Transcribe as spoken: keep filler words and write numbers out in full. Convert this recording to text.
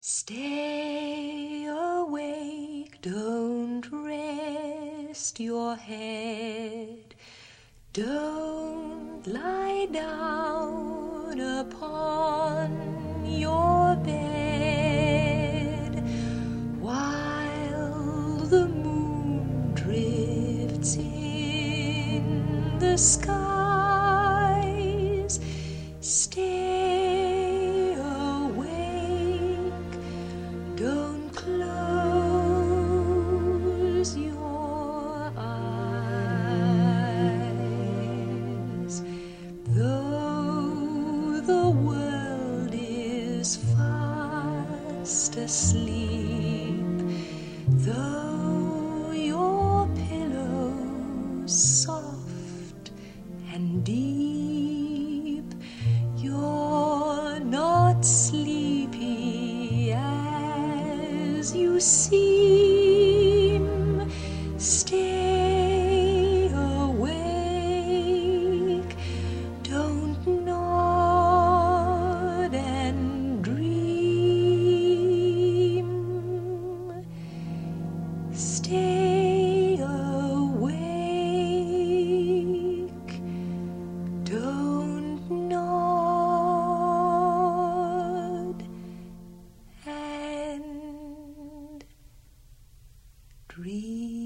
Stay awake, don't rest your head, don't lie down upon your bed while the moon drifts in the skies. Stay awake, don't close your eyes. Though the world is fast asleep, though your pillow's soft and deep, you're not sleepy as you seem. Stay awake, don't nod and dream. Stay awake, don't nod and dream.